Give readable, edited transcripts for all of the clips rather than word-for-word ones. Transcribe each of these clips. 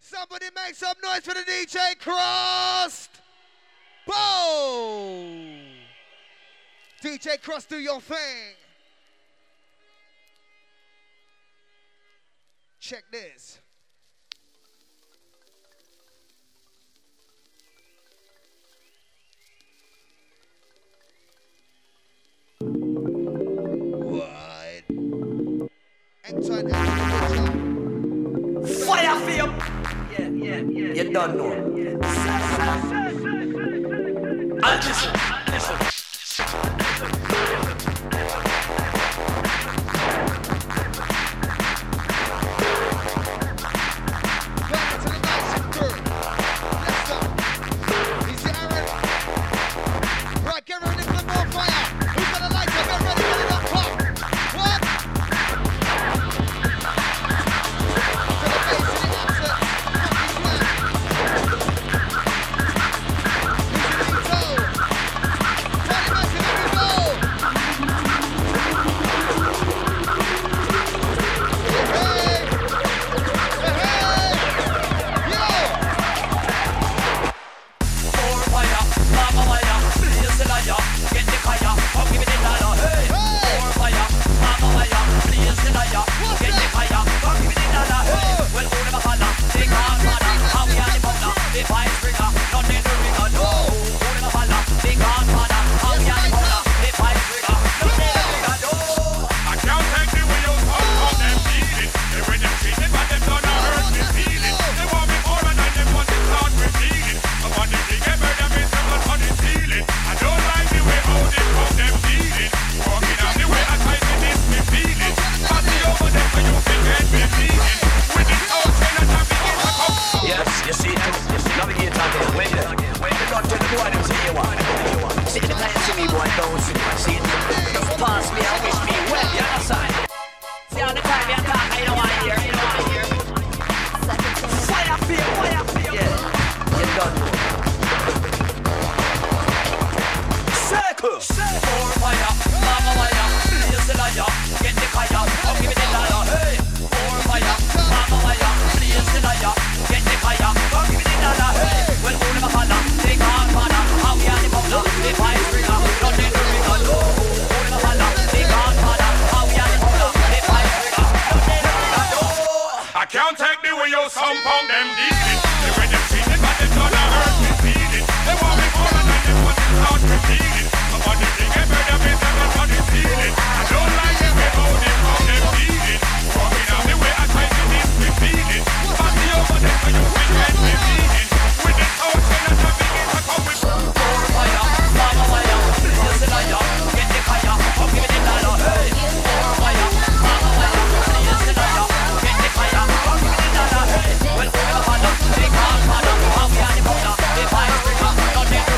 Somebody make some noise for the DJ Crust! Boom! DJ Crust, do your thing. Check this. What? Anytime, fire for you. Yeah. You don't know. And listen. Don't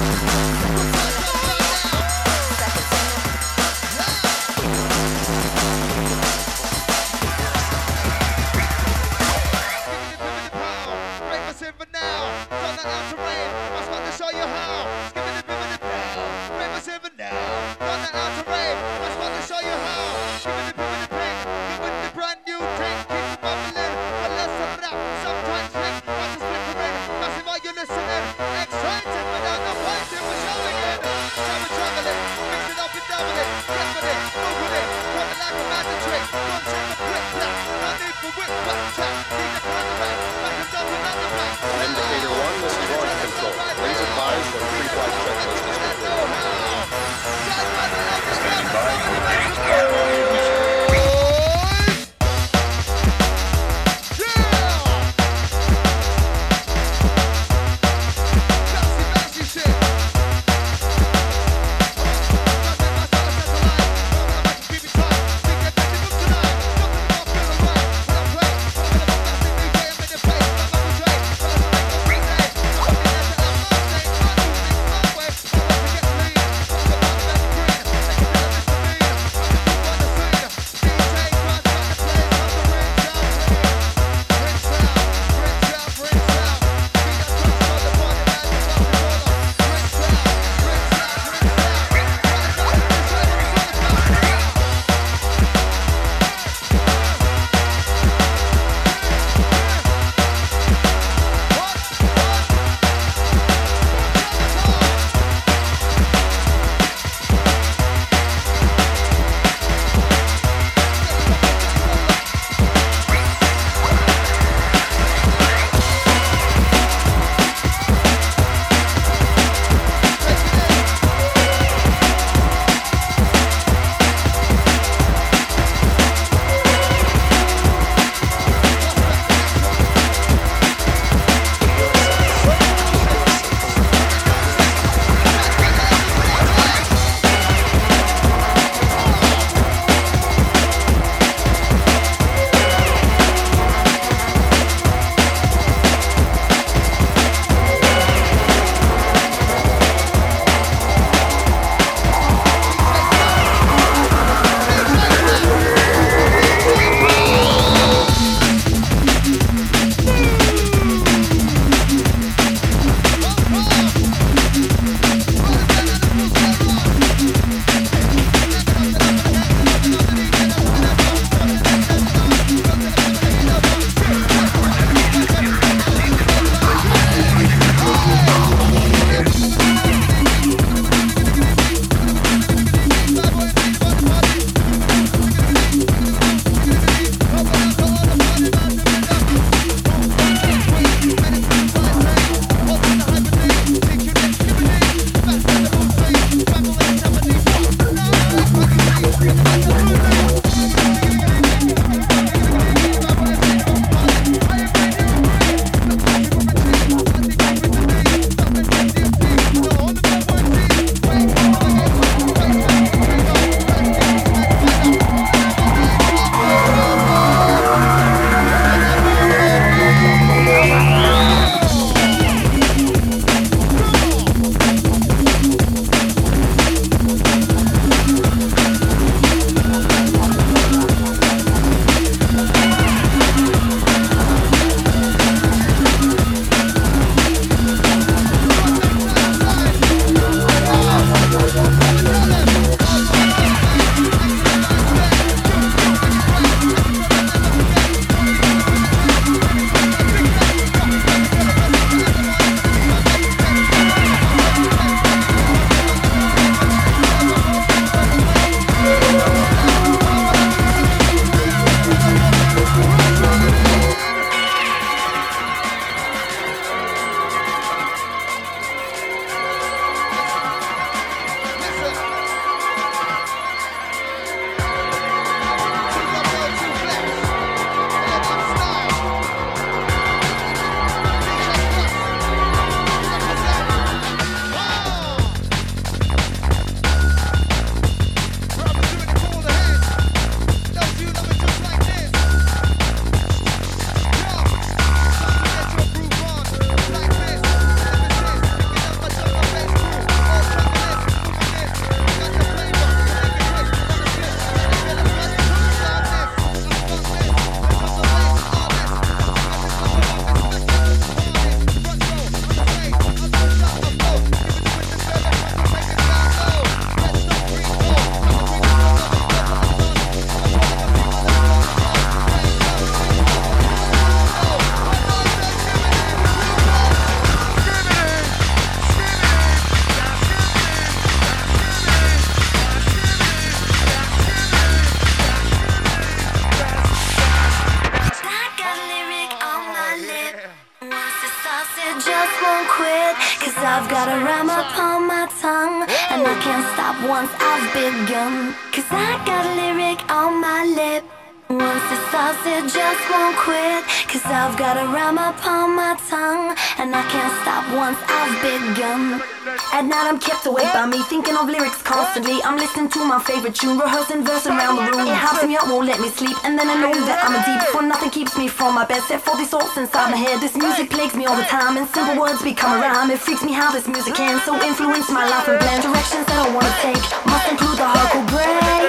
Indicator 1, this is 1. quit, 'cause I've got a rhyme upon my tongue, and I can't stop once I've begun. 'Cause I got a lyric on my lip. Once it starts, it just won't quit, 'cause I've got a rhyme upon my tongue, and I can't stop once I've begun. At night I'm kept awake by me, thinking of lyrics constantly. I'm listening to my favorite tune, rehearsing verse around the room. It helps me out, won't let me sleep, and then I know that I'm in deep, for nothing keeps me from my bed. Set for these thoughts inside my head. This music plagues me all the time, and simple words become a rhyme. It freaks me how this music can so influence my life and plan. Directions that I wanna take must include the hardcore break.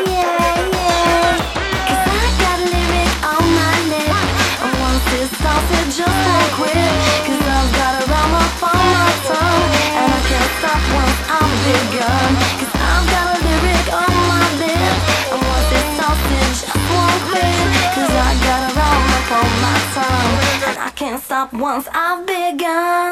It starts, it just won't quit, 'cause I've got a rhyme up on my tongue, and I can't stop once I've begun. 'Cause I've got a lyric on my lip, and once it starts, it just won't quit, 'cause I got a rhyme up on my tongue, and I can't stop once I've begun.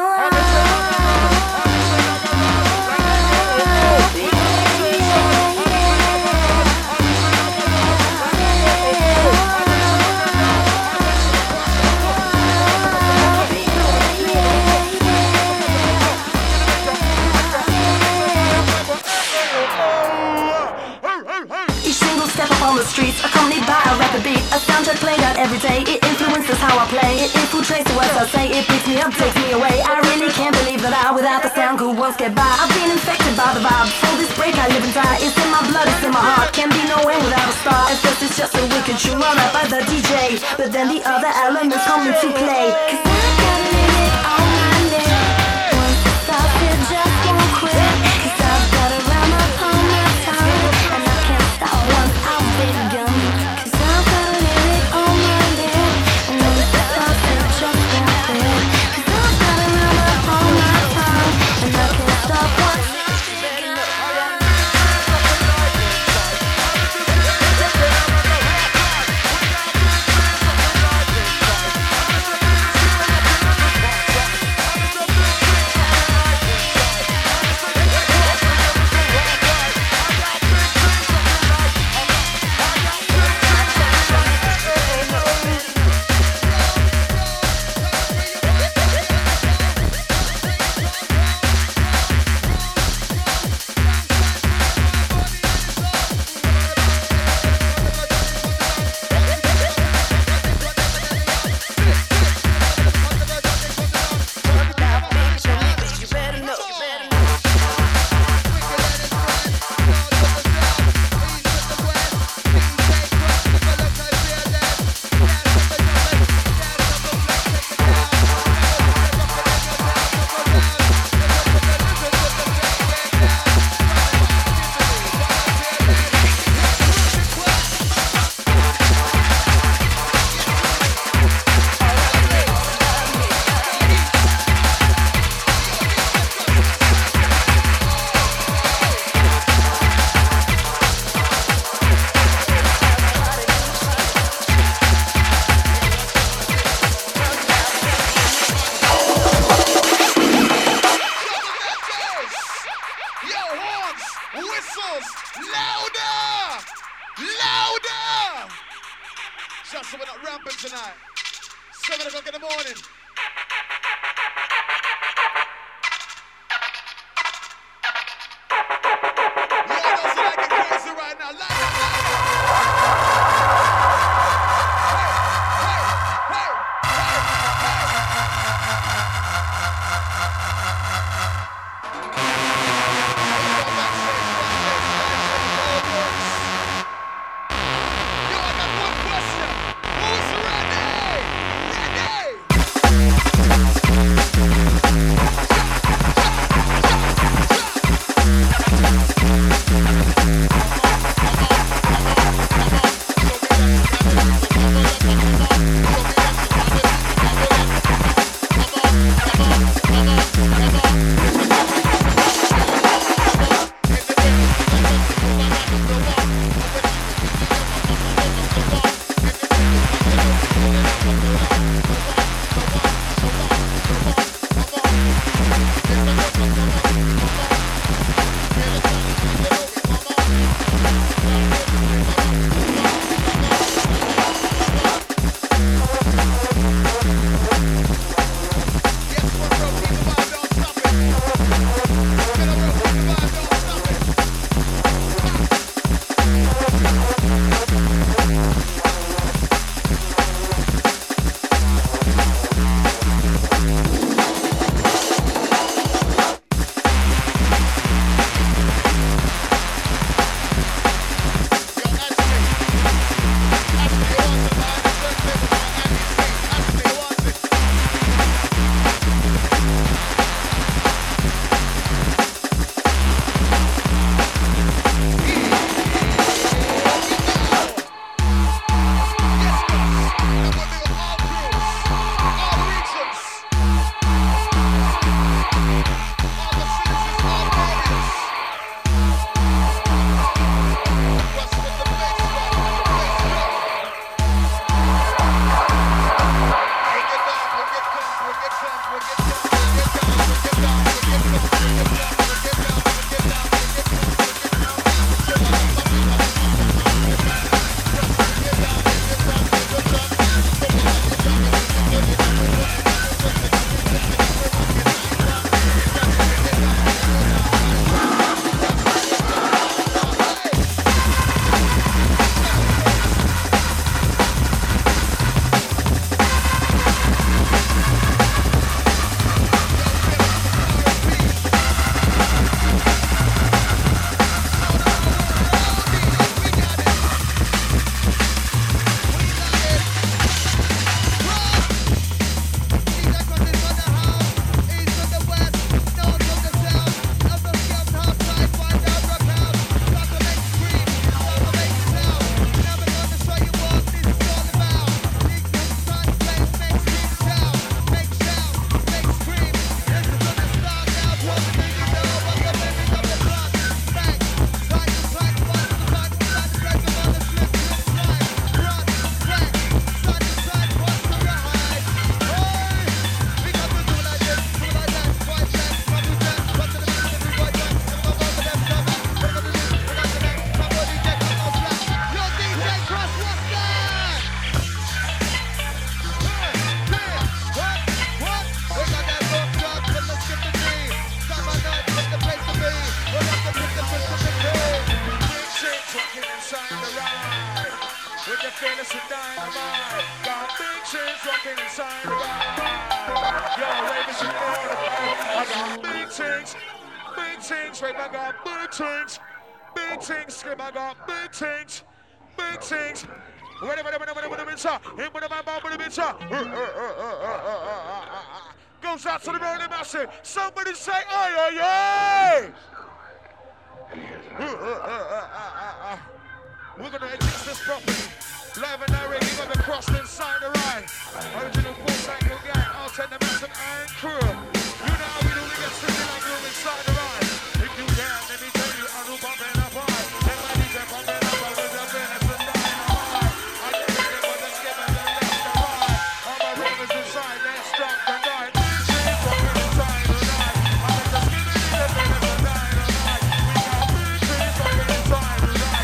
On the streets, accompanied by a rapid beat, a soundtrack played out every day. It influences how I play, it infiltrates the words I say. It picks me up, takes me away. I really can't believe that I, without the sound, could once get by. I've been infected by the vibe. For this break I live and die. It's in my blood, it's in my heart. Can be no way without a start. At first it's just a wicked tune run up by the DJ, but then the other elements come into play. 'Cause I got a lyric on my lip. Once it starts, it just won't quit, 'cause I've got a rhyme upon my tongue, and I can't stop once I've begun. 'Cause I've got a lyric on my lip, and once it starts, it just won't quit, 'cause I've got a rhyme upon my tongue, and I can't stop once I've begun. fearless and dynamite. Got big things rocking inside the ride. Yo, ravers in the I got big things, rave, I got big things, skip, I got big things. Ready, goes out to the road massive. Somebody say, aye, aye, aye. We're gonna exist this properly. Live and direct, you got the cross inside the ride. Original Force Angle gang, I'll take the massive iron crew. You know how we do, we get sitting like room inside the ride. If you can, let me tell you, I'm bumping up high. Then my DJ bumping up, I'm with the business and dynamite. I get it, but let's give it the left and right. All my ravers inside, let's stop the night. She's walking inside the night. I think let's give it the business and dynamite. We got big things walking inside the night.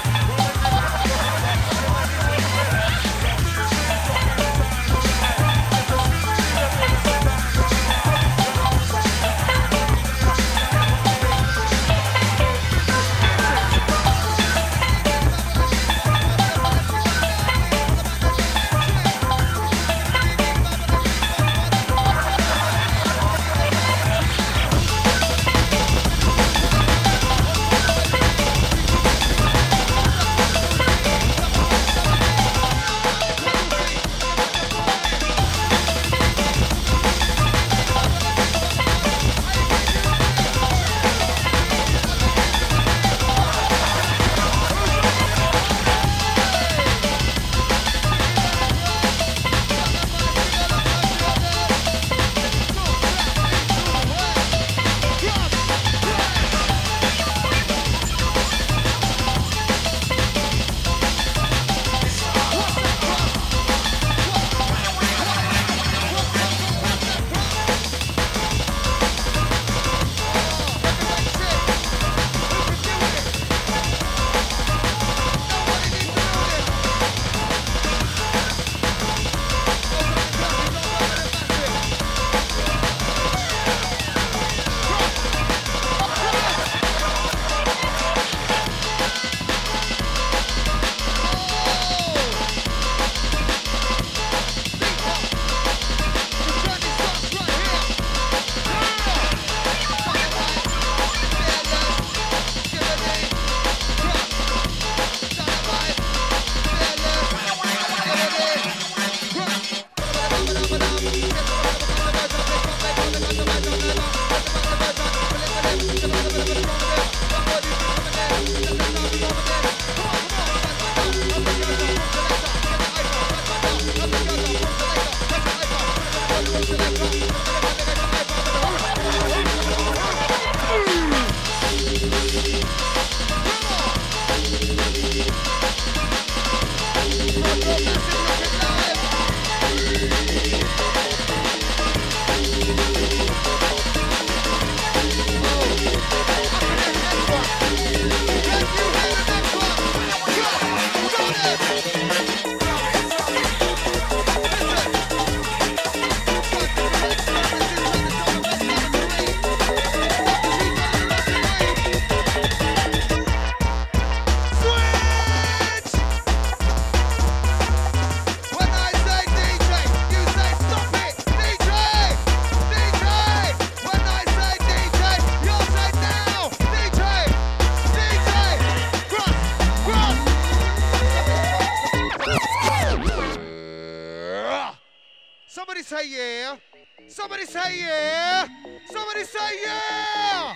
Somebody say yeah. Somebody say yeah. Somebody say yeah.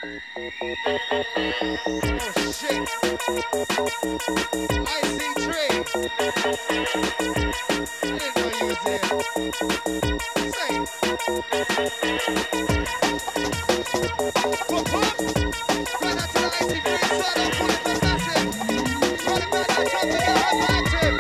Oh shit. I see Trey. I didn't know you was here. Say. Pop up. Going out to the IC3 side. I'm pulling the massive. Running back that truck to get hyperactive.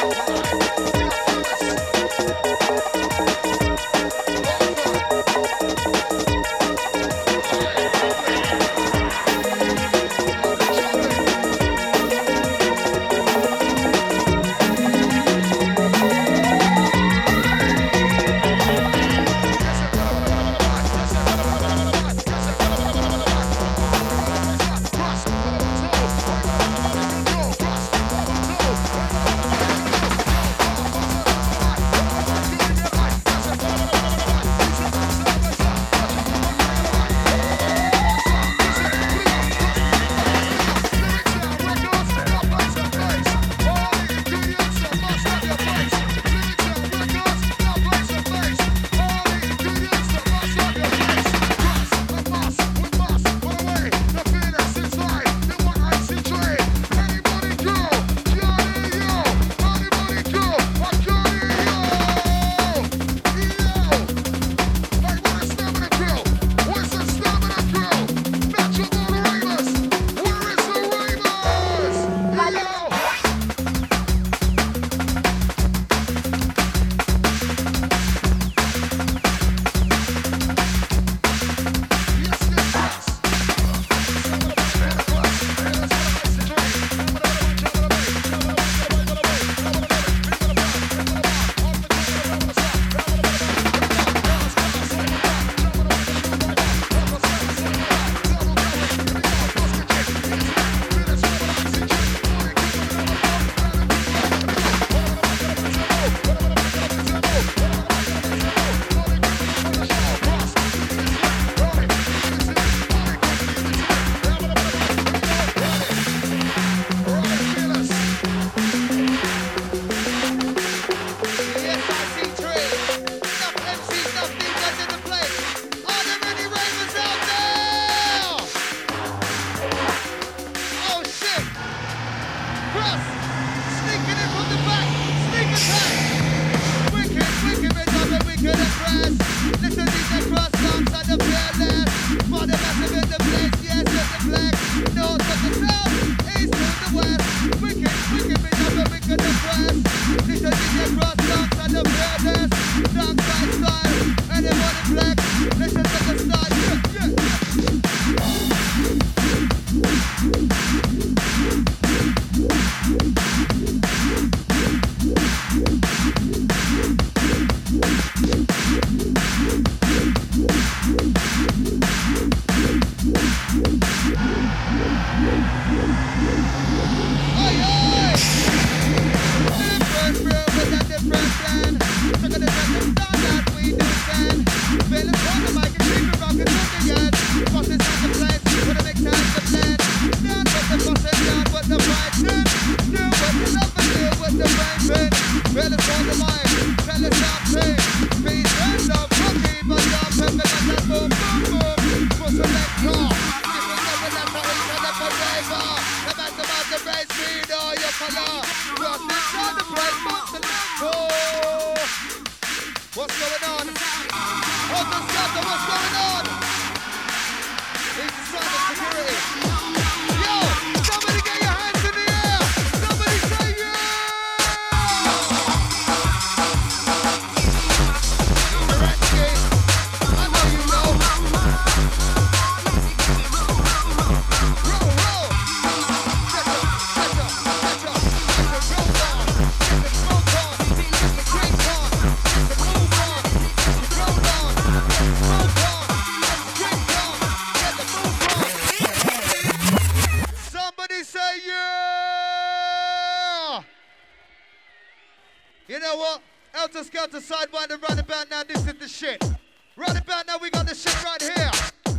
Skelter sidewinder, right about now, this is the shit. Right about now, we got the shit right here.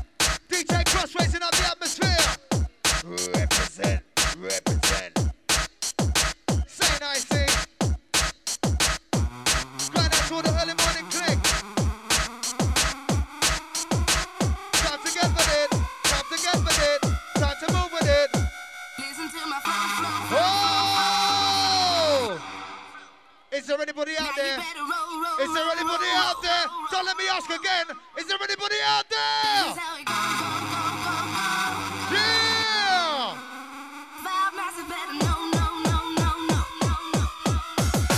DJ Cross raising up the atmosphere. Represent, represent. Say nice thing. Grind out to the early morning click. Time to get with it. Time to get with it. Time to move with it. Listen to my flow. Oh! Is there anybody out there? Is there anybody out there? Don't let me ask again. Is there anybody out there? Yeah!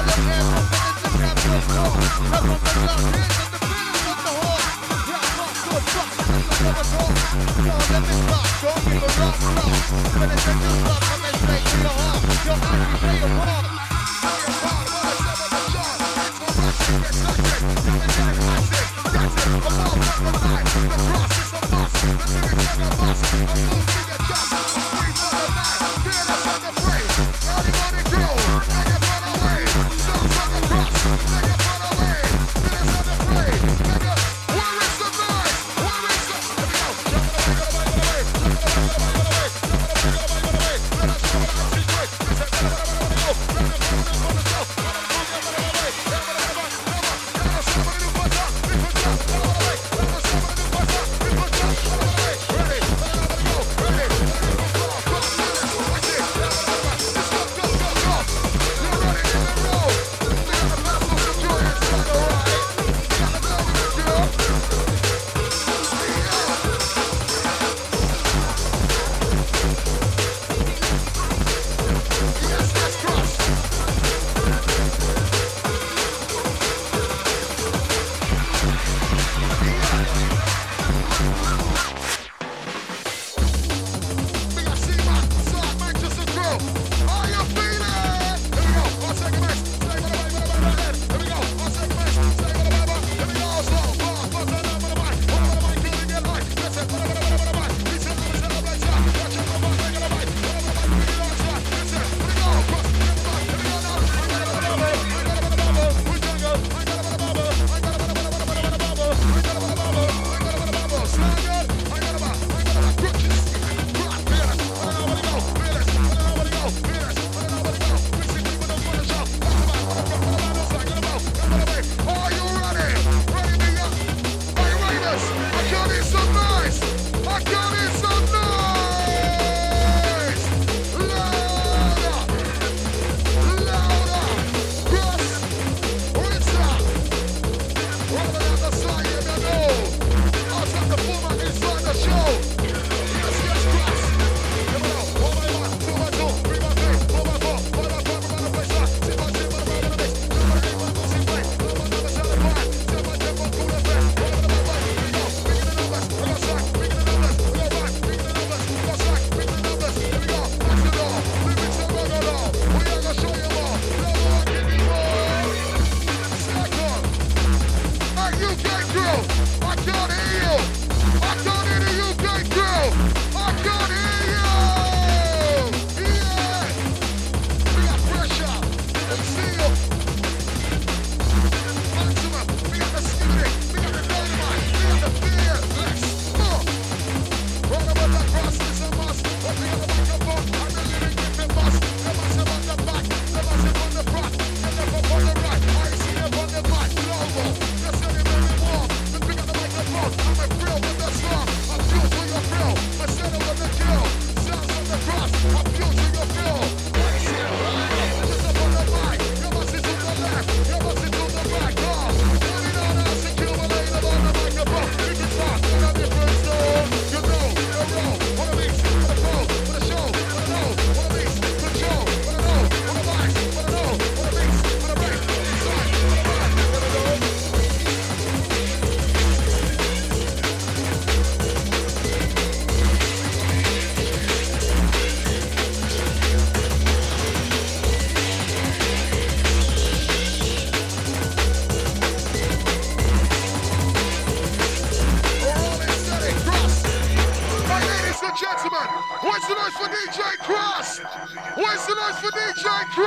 Where's the noise for DJ Cross? Where's the noise for DJ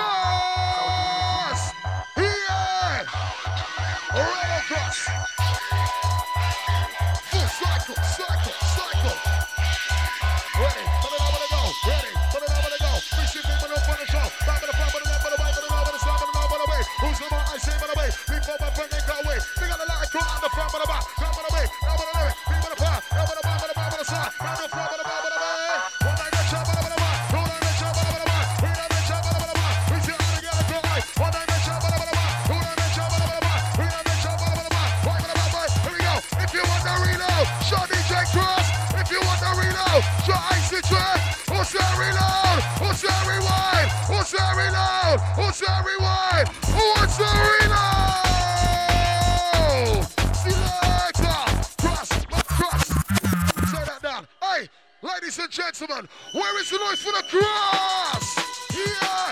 Cross? Yeah! Right across. Full cycle, cycle, cycle. Ready, put it over the go. Ready, put it over the go. We see people up on the show. Back to the front, but the left, but the right, but the right, but the side, but the right, but the way. Who's the more I say, but the way. Leap over, bring it, go away. We got the light, go on the front, but the back. Down, but the way, down, but the left. Leap on the front, down, but the back, but the back, but the side. Down the front, but the back, but the way. One night, get shot, but the back. Two night, get shot, but the back. Three night, get shot, but the back. We see how to get it, go away. One night, get shot, but the back. Two night, get shot, but the back. Three night, get shot, but the back. Right, but the back, right. Here we go. If you want the reload, show DJ Cross. If you want the reload, show Icy Track. Who's that reload? Who's that rewind? Who's that reload? Who's that rewind? Who Sereno! Selector! Cross! Say that down. Hey, ladies and gentlemen, where is the noise for the cross? Yeah!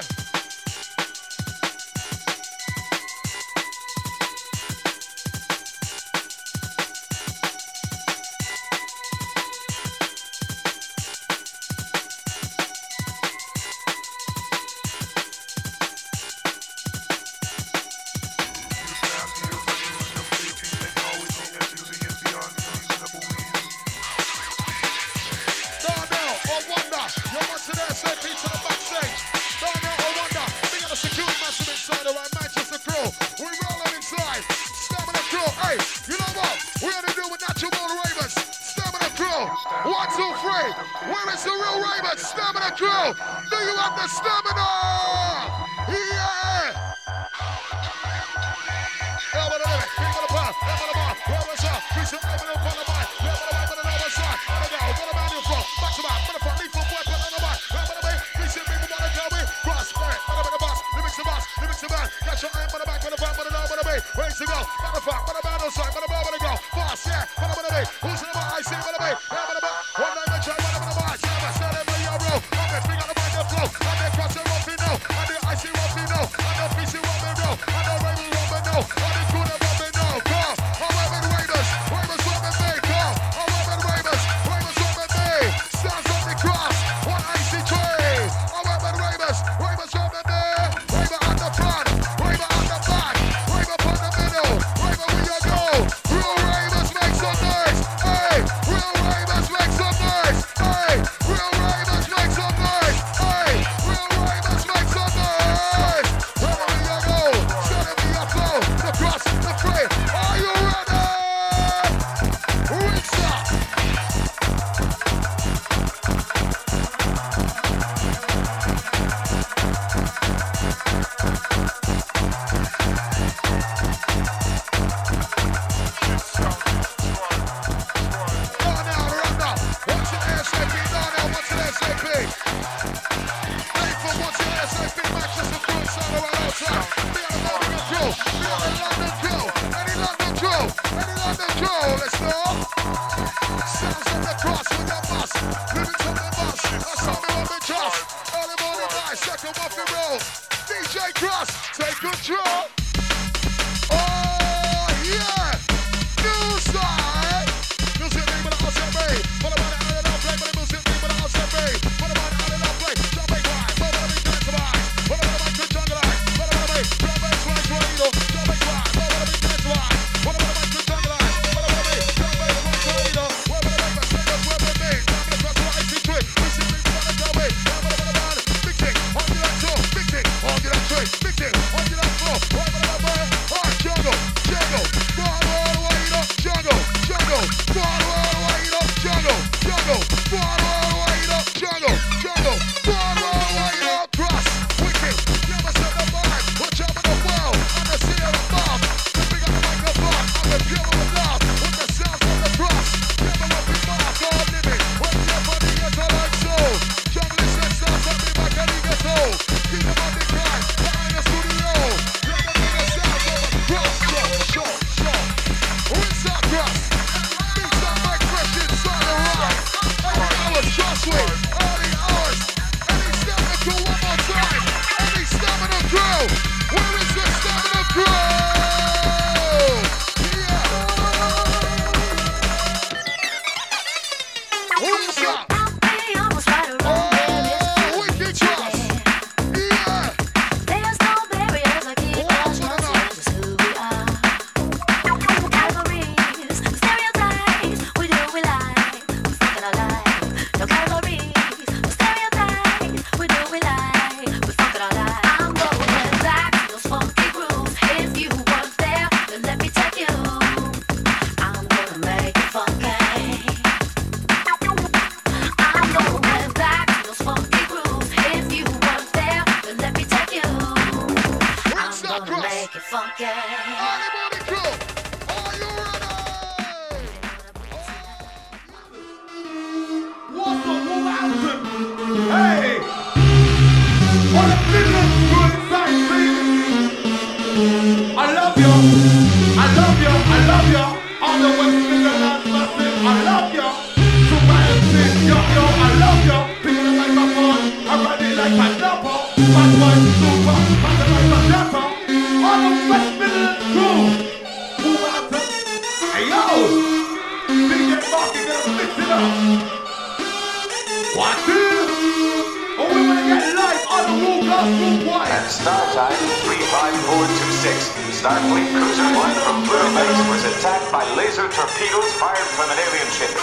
I love you. I love you. I love you. On the West Midlands massive. I love you. Super MC. Yo, yo, I love you. Picking it like a phone. I ride it like a dapper. Bad boy, super. Bad like a dapper. On the West Midlands crew. Who wants it? Hey, yo. DJ Marky gonna mix it up. One, two. Oh, we wanna get live on the Wall Glass Group Wire. And start time 35426. Starfleet Cruiser 1 from Pluto Base was attacked by laser torpedoes fired from an alien ship.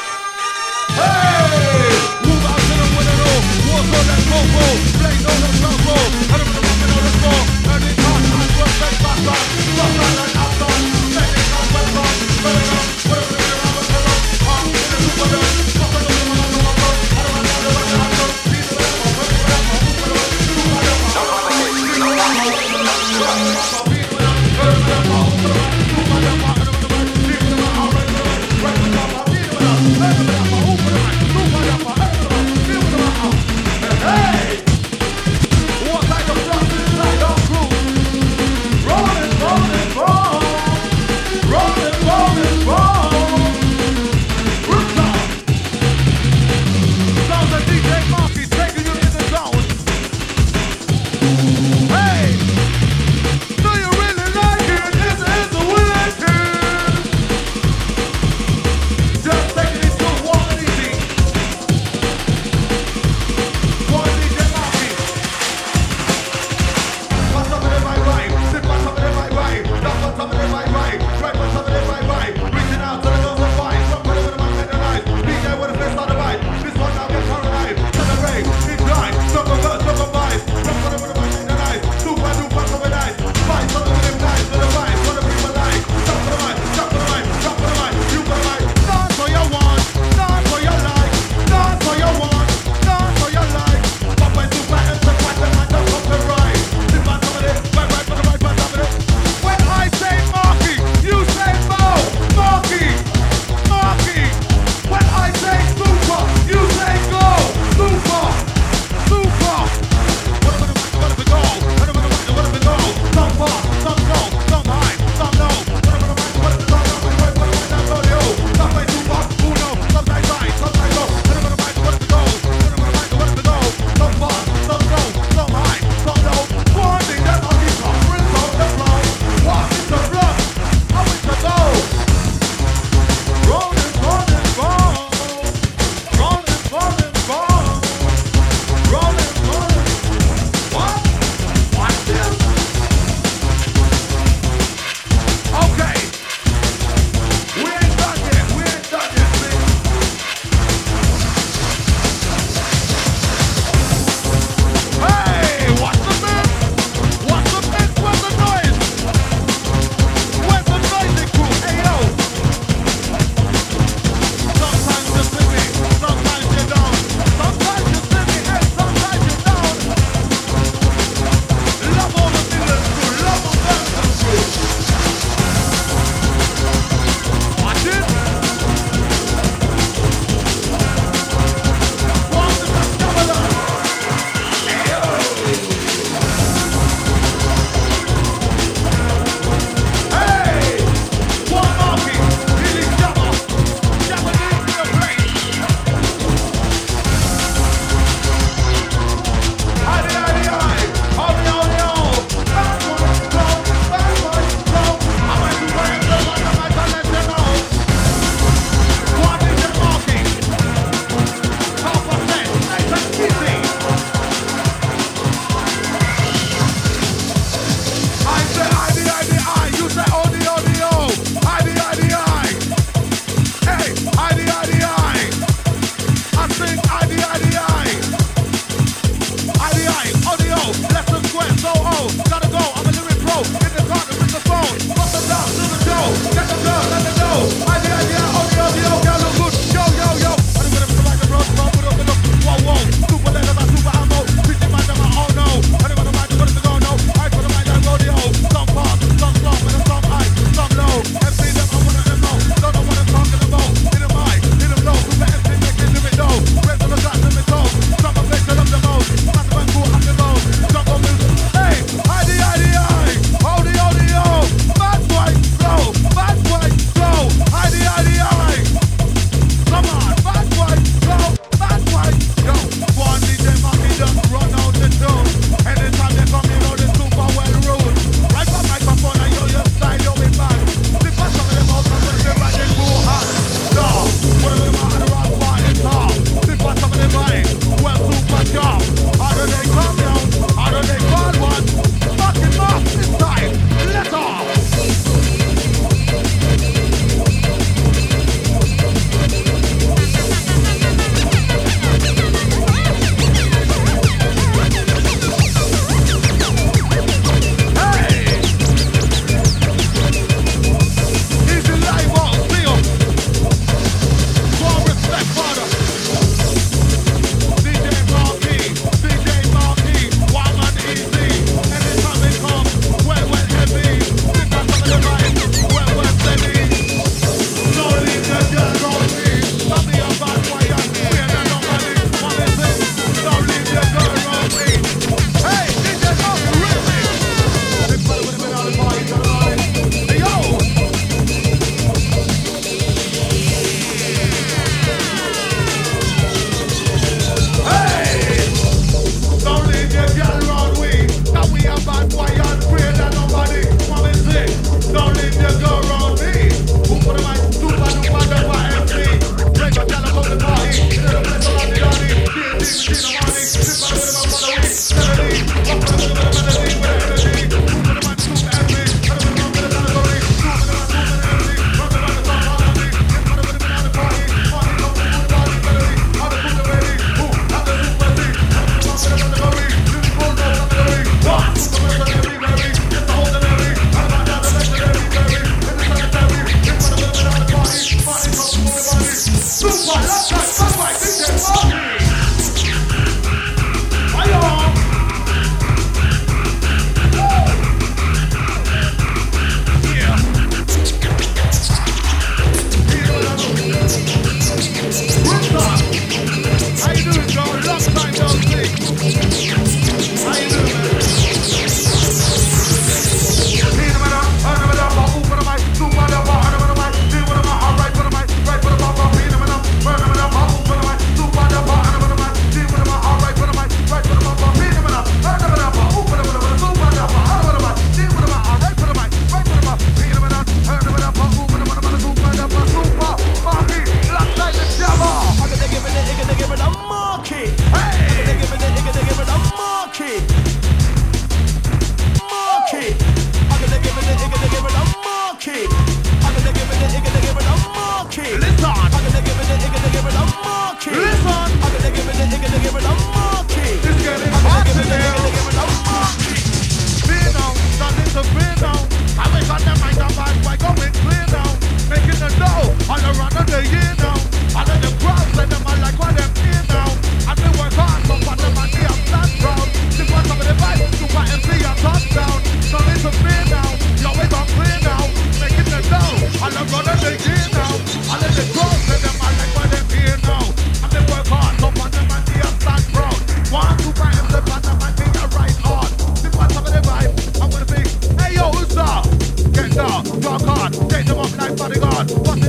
Hey! Move out to the window. Walk on that go-go. Blaze on the go-go. And I'm moving on the floor. And it's hot and work back back on. Rock on and up on. Setting up and on. Burning up. Whatever the hell I'm a turn up. I'm in the Superman. Rock on the woman on the rock on. I don't know what the hell I'm on. Peace and love. I'm ready for that. I'm moving on. No complications. No complications. Hey!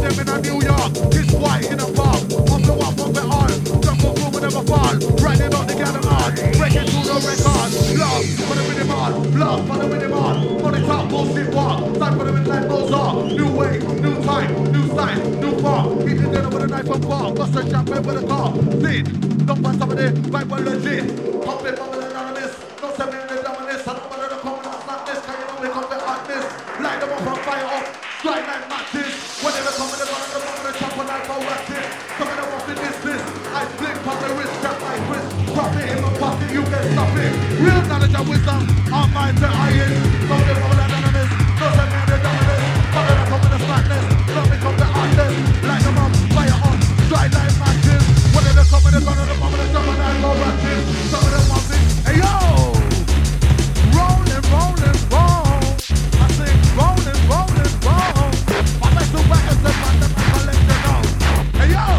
them in a New York. It's white in a park. Off the walk, off the on. Jump up, room, never fall. Riding on the gallon on. Breaking through the record. Love for the rhythm on. Love for the rhythm on. On the top, bullshit walk. Time for the midnight goes on. New way, new time, new style, new form. Eat the dinner with a knife and fork. Bust a jump with a car. Lead. Don't pass some of the right one legit. Pump it, bubble anonymous. Don't send me the dominance. I don't want to come and not this. Can you know we come to hotness? Light them up and fire up. Strike like matches. Whenever come in the bottom, the bottom, the top, and I go at it. Coming up off the distance. I flick on the wrist, strap my wrist. Drop it in my pocket, you can stop it. Real knowledge and wisdom on mine to iron. Don't be bubble anonymous. Don't send me the dominance. Coming up come in the smartness. Don't become the hotness. Light them up, fire up. Strike like matches. Whenever come in the bottom, the bottom, the top, and I go at it. Some of them want me. Hey yo! Rolling, rolling, roll. I sing rolling, rolling, roll. I make the records that man, I let you know. Hey yo!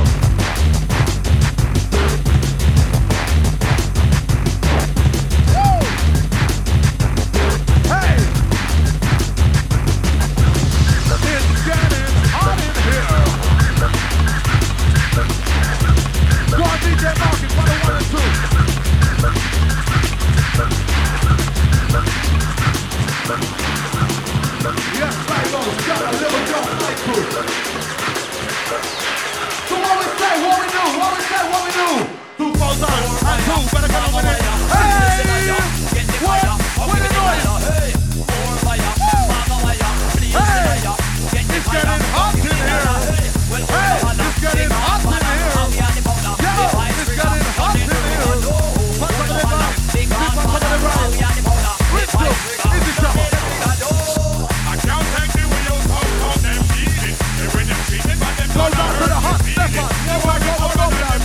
Woo! Hey! It's getting hot in here. Go on, DJ Marcus, 101 and 2. Yes, right, folks, got a little jump right through. So what we say, what we do, what we say, what we do? 2002, better come with it. Hey! What? What you doing? Hey! It's getting hot in here. Hey! It's getting hot in here. Yo! It's getting hot in here. Put some of the right. Keep on some of the right. Rinse up. Easy job. Go down to the hot step on. Go back, go down.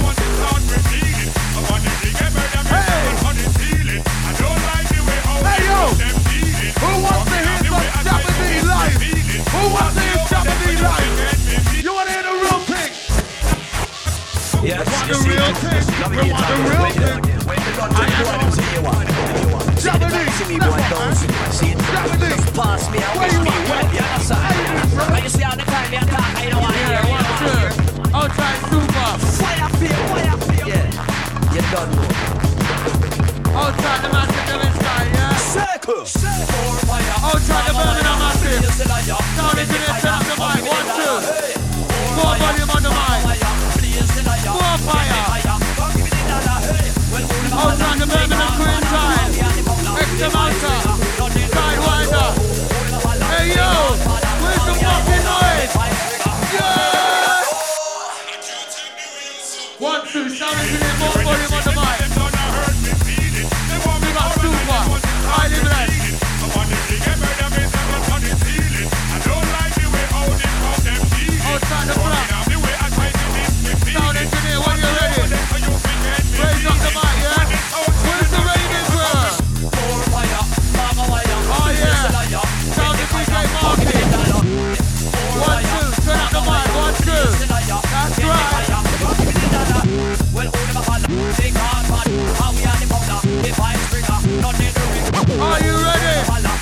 Hey yo! Who wants to hear some Japanese live? Who wants to hear Japanese live? You want to hear the real thing? Yes, Want the real thing? We want the real thing. Japanese, Japanese. Pass me out, Where you me at? well, the other side. Hey, And you see all the time they attack, I don't want to hear. Outside super. Fire feel. Yeah, you done know. Outside the massive Dylan sky, yeah? Circle. Outside the Birmingham massive. Down into the turn up the mic. 1, 2. More volume on the mic. More fire. Outside the Birmingham Queen time. Extra Malta. Sidewinder. Hey yo, where's the fucking noise? Yeah! 1, 2, shout into the more volume on the mic. We got super, highly blessed. Outside the block. Sound engineer, when you're ready. Raise up the mic, yeah? Where's the raving girl? Oh yeah. Sound the DJ Market. 1, 2, turn up the mic. 1, 2. That's right. Are you ready?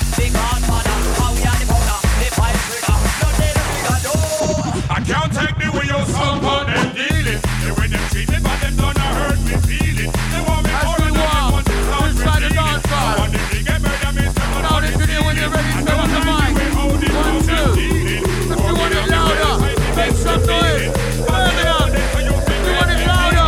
I can't take the way your song on them dealing. The way them treat me, but them don't hurt me feeling. They want me more than they want to sound repealing. I want them to get murder, me Now engineer, when you're ready, turn up the mic. 1, 2. If you want it louder, make some noise. Turn it up. If you want it louder.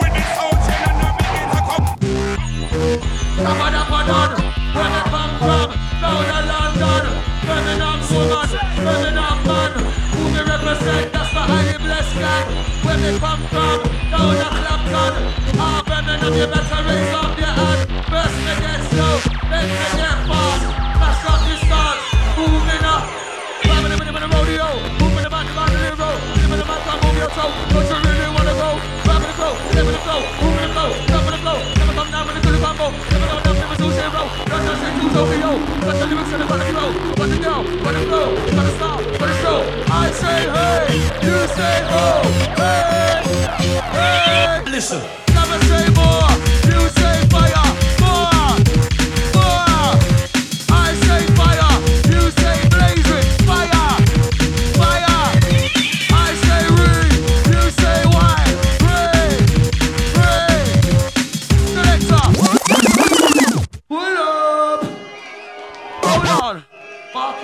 Ramadan, where they come from, louder London, Birmingham woman, Birmingham man, who we represent, that's the highly blessed gang. Where they come from, louder Clapton, Birmingham, you better raise up your hand. First they get slow, then they get fast. That's up the start, moving up. Grabbing them in the rodeo, moving them out the road, giving them out to move your toe. Don't you really wanna go? Grabbing the flow, living the flow, moving the flow, jumping the flow. Never come down when it's to the combo, never come down. Don't just say to Tokyo, but the lyrics in the bottom flow. But the girl, but the flow, but the stop, but the show. I say hey, you say oh, hey, hey. Listen. Never say more, you say fire, more, more. I say fire, you say blazing, fire, fire. I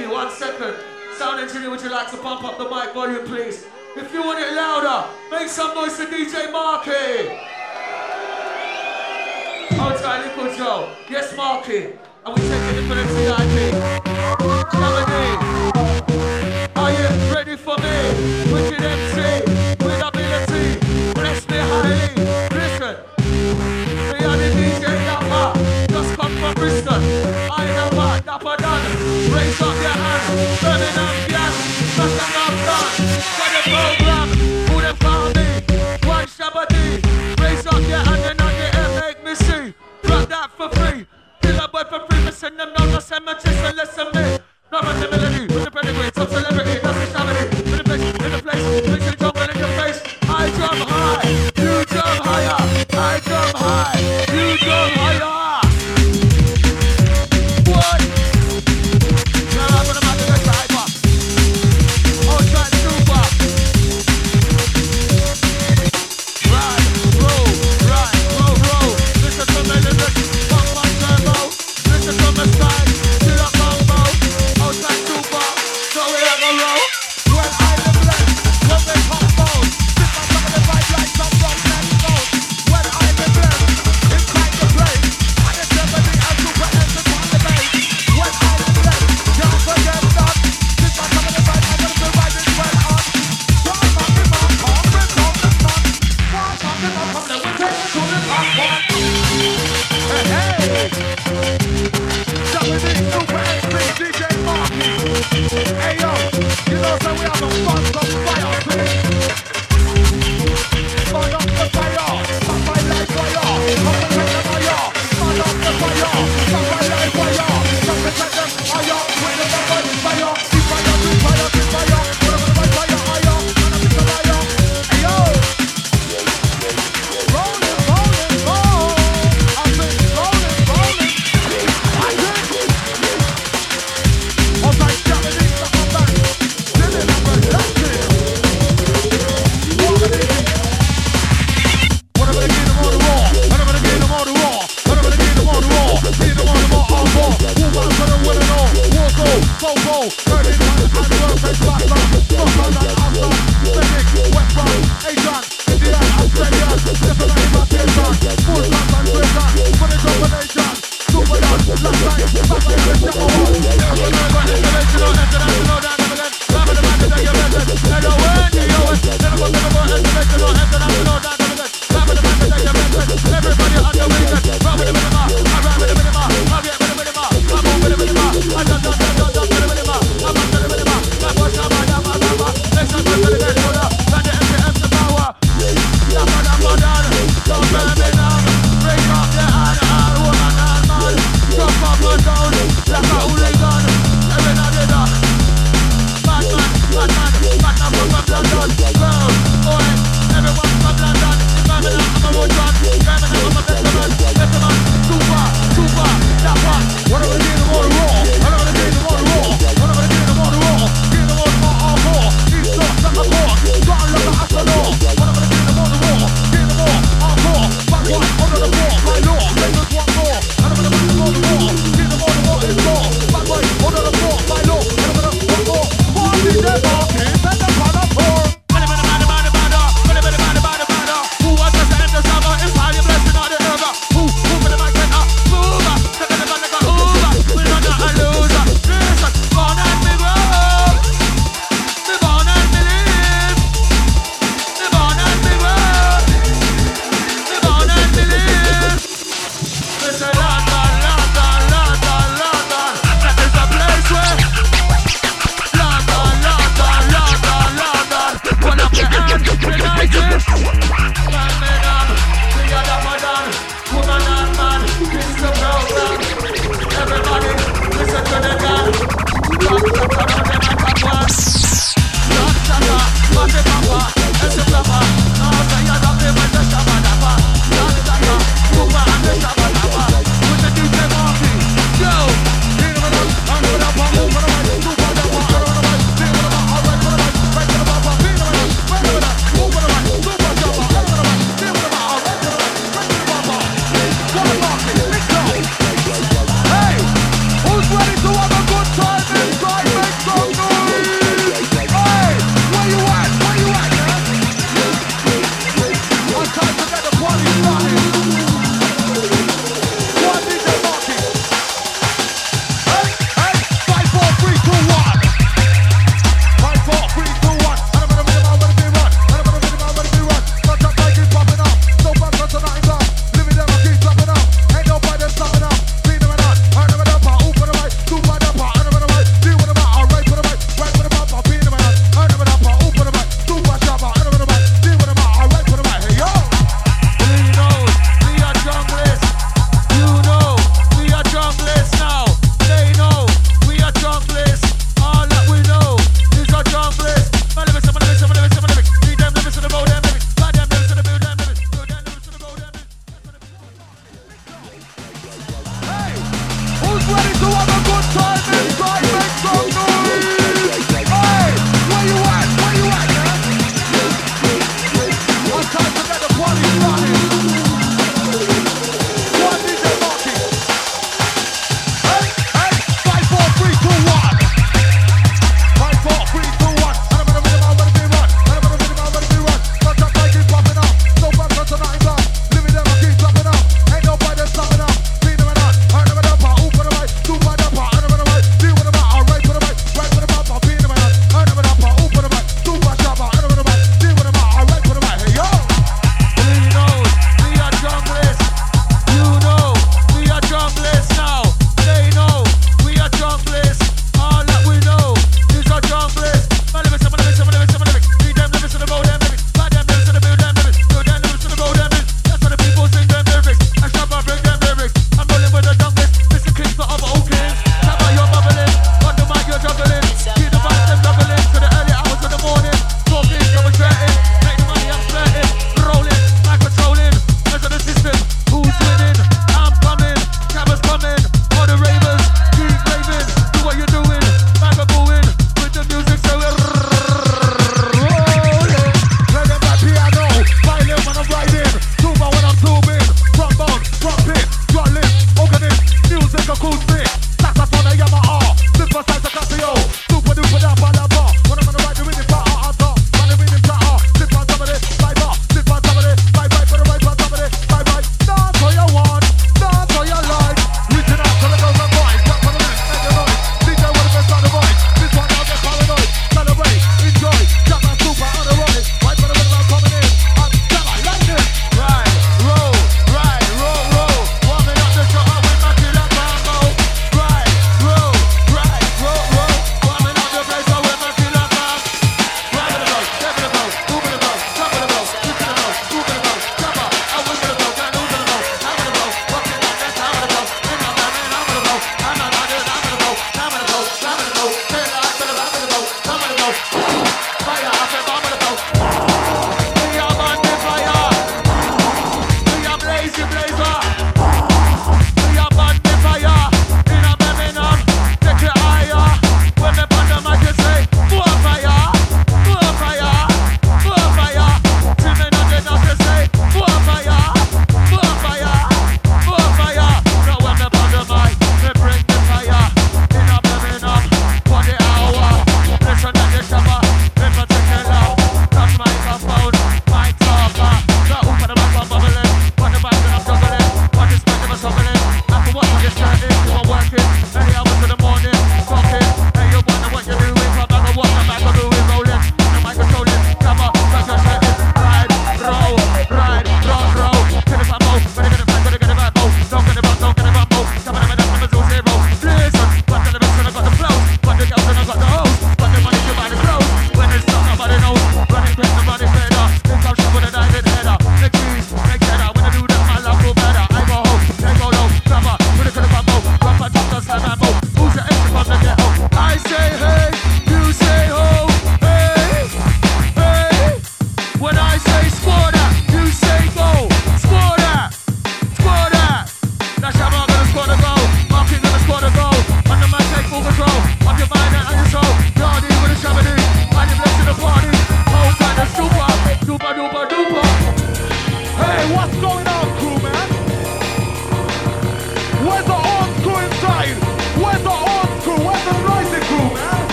Marky, 1 second. Sound engineer, would you like to pump up the mic volume, please? If you want it louder, make some noise for DJ Marky. Outside Little Joe. Yes, Marky. And we taking it for the CIP. Shabba-dee. Are you ready for me? Wicked MC, with ability. Bless me highly. Listen. We are the DJ Dapper. Just come from Bristol. I Dapper, Dapper done. Raise up your hand. Birmingham gas. Smash them up done. For the program. Who them call me? One Shabba-dee. Raise up your hand and on the air make me see. Drop that for free. Kill a boy for free. Me send them down to cemetery. So listen me. Now run the melody. With the pedigree. Top celebrity. That's the Shabba-dee. In the place. In the place. Make you jump in your face. I jump high. You jump higher. I jump high. You jump higher. What? Now I'm gonna make a driver. Outside super. Ride, roll. Listen to me lyrics. Pump on turbo. Listen to me style. Still a combo. Outside super. So we have a roll. When I live left. When they combo. Sit on top of the vibe like some rock next note. When I live left. It's time to play. And it's everything as super ends on the base. When I live left. Don't forget that. Sit on top of the vibe. I'm gonna be riding well on. One on the mark. Come the sun. One on the mark. Come the winter to the top one. Hey, hey. Shabba-dee, Super XP, DJ Marky. Hey yo, you know so we have a fun from fire, please. Fun up the fire, somebody like fire. Come and take the fire, fun up the fire. Somebody like fire, come and take the fire. With the fire, fire, keep fire, keep fire, keep fire. Whatever the fire, fire, and I'm in the fire. Hey yo, rolling, rolling, roll. I've been rolling, rolling. I did. All right, Shabba-dee, stop on back. Did it, I'm reluctant. Whatever they give them on the raw. Whatever they give them on the raw. Whatever they give them on the raw. Give them on the raw, all raw. Who wants to win it all? War go, go. Burning man, and work and faster. Knock on that after. Medic, West Brom, Asian, Indian, Australian. Definitely my Asian. Full class and Twitter. For the combination. Super young, last time. Back in the Shabba one. International, down the again. Rapid the man to take your message. And the word to you is. Never go, international, down the again. Rapid the man to take your message. Everybody on the weekend. Rap with the minima. I rap with the minima. I get with the minima. I'm on with the minima. I jump with the minima. I'm on with the minima. Rap with Shabba, Dabba, Dabba. Let's not go to the dead shoulder. Let the MPM to power. Dabba, Dabba, Dabba. Don't burn me down. Bring up the hand, woman and man. Drop up and down. Like a hooligan. Every night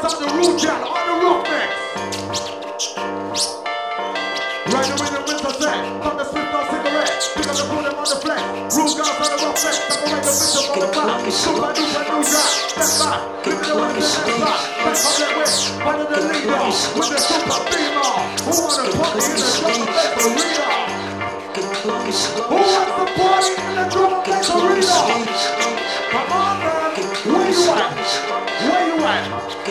out the root gal on the rock mix. Right the rhythm with the set. From the split no cigarette. Pick up the pull them on the flex. Root girls on the rock mix. Separate the bitch up on the back. Super duper new guy. Step back. Give me the one to step back. Back up that way. One of the leaders. With the super female. Who wanna party in the drum flex arena? Who wants to party in the drum flex arena? Come on, man. Where you at? Where you at?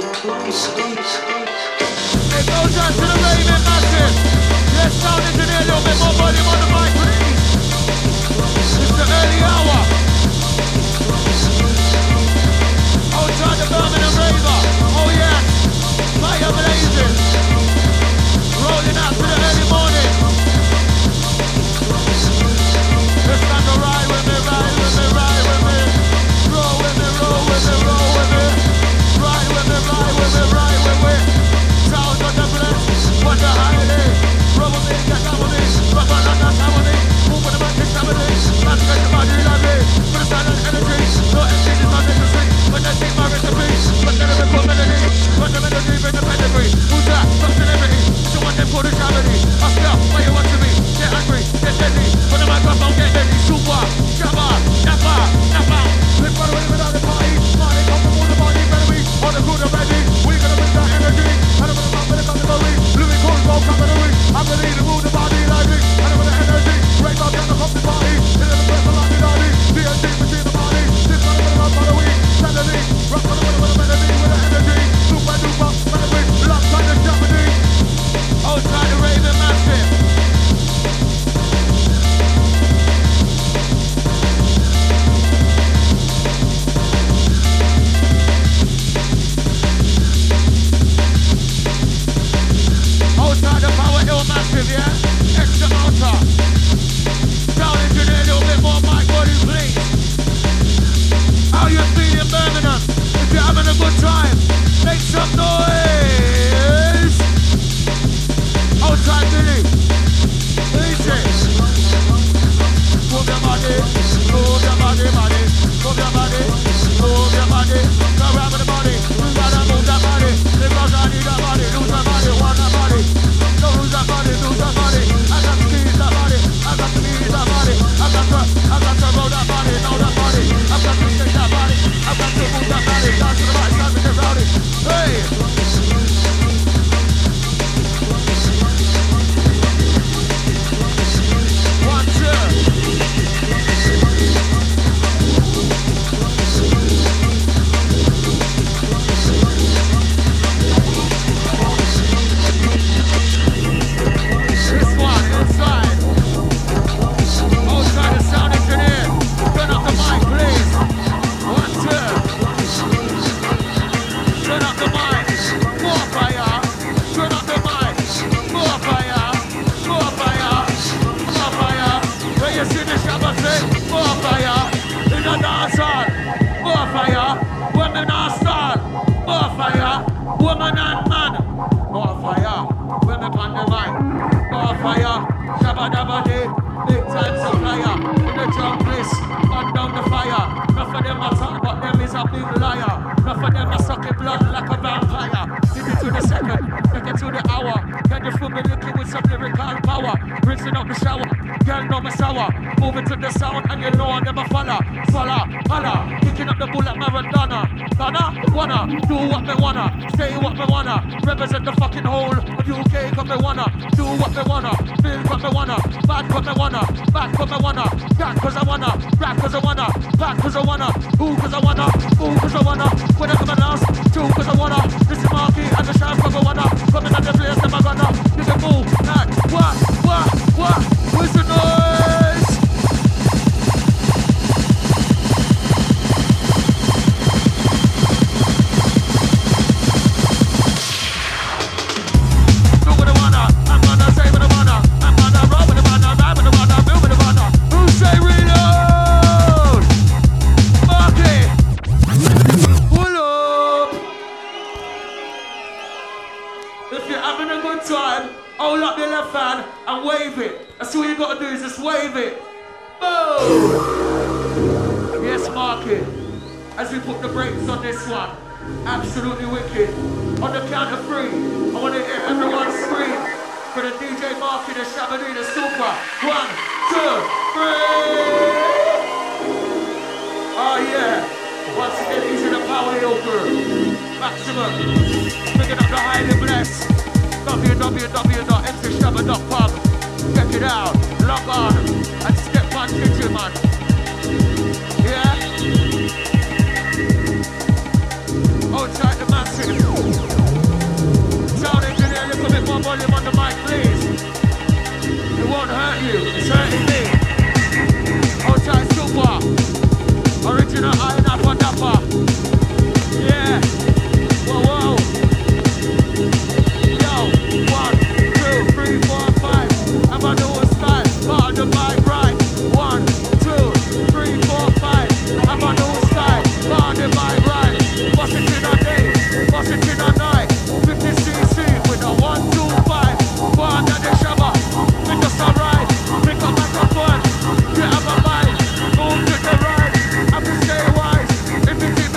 It goes on to the raving massive. Let's sound engineer a little bit more volume on the mic, please. It's the early hour. Outside the Birmingham Raver. Oh yeah. Fire blazing. Rolling out to the early morning. Let's stand to ride with me, ride with me, ride with me. Roll with me, roll with me, roll with me. Ride with me, ride with me, ride with me. Sound of the bless, what the highly. Roll with me, get down with me. Rock on that time with me. Move with the back, get down with me. That's the body love me. For the sound and energy. No energy is not necessary. When they take my recipe. But then they put melody. Put the melody in the pedigree. Who's that? Some celebrity. You want them for the comedy. Ask you, why you watching me? Get angry, get deadly. Put the microphone, get deadly. Super, shabba, nappa, nappa. Live for the way without the party. Party, come from all the body, better be. On the good and ready. We gonna bring that energy. And I'm gonna put the category. Louis Cornwall, category. I'm gonna need to move the body lively. And I'm gonna energy. Right now, get the company party. In the breath of Lottie Dottie. DNG machine the body. This one I'm gonna follow week. Saturday. Rock on the melody with the energy. Super duper, melody. Love time to Japanese. Outside the raving massive. Outside the power hill massive, yeah? Extra mountain. Down engineer a little bit more mic body, please. How you feeling, Birmingham? If you're having a good time, make some noise. Outside Billy. Easy. Move your body, move your body, body. Move your body, move your body. Go around with the body. You gotta move that body. Because I need that body, lose that body, want that body. Don't lose that body, lose that body. I got to squeeze that body, I got to squeeze that body. I got to roll that body, know that body. I got to shake that body, I got to move that body. Dance to the right side with the rowdy. Hey! One, two. Moving to the sound and you know I never follow. Holla, picking up the bull like Maradona. Wanna do what me wanna, say what me wanna. Represent the fucking whole of UK, cause me wanna do what me wanna, feel what me wanna, bad cause me wanna, back cause me wanna, back cause I wanna, rap cause I wanna, back cause I wanna, who cause I wanna, who cause I wanna. When I come and last, two cause I wanna. This is Marky and the Sharp cause I wanna. Coming at the place, never gonna. You can move, like, what, where's the noise? And wave it. That's all you gotta do is just wave it. Boom! Yes, Marky. As we put the brakes on this one, Absolutely wicked. On the count of 3, I want to hear everyone scream for the DJ Marky, the Shabadoo, the Super. 1, 2, 3. Oh yeah. Once again, he's in the Power Hill crew. Maximum. Picking up the highly blessed. www.mcshabba.com. Check it out. Log on and step on kitchen, man. Yeah? Outside the massive. Sound engineer, a little bit more volume on the mic, please. It won't hurt you, it's hurting me. Outside Super. Original Iron Apple Dapper. Yeah. Whoa, whoa. Yo, 1, 2, 3, 4, 5. I'm on the whole style, but on the mic right. 1, 2, 3, 4, 5. I'm on the whole style, but on the mic right. Bust it in a day, bust it in a night. 50cc with a 1, 2, 5. Go under the Shabba, make us alright. Pick up microphone, get up my mind. Move to the right, have to stay wise. If it's even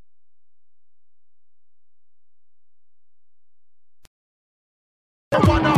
Wanna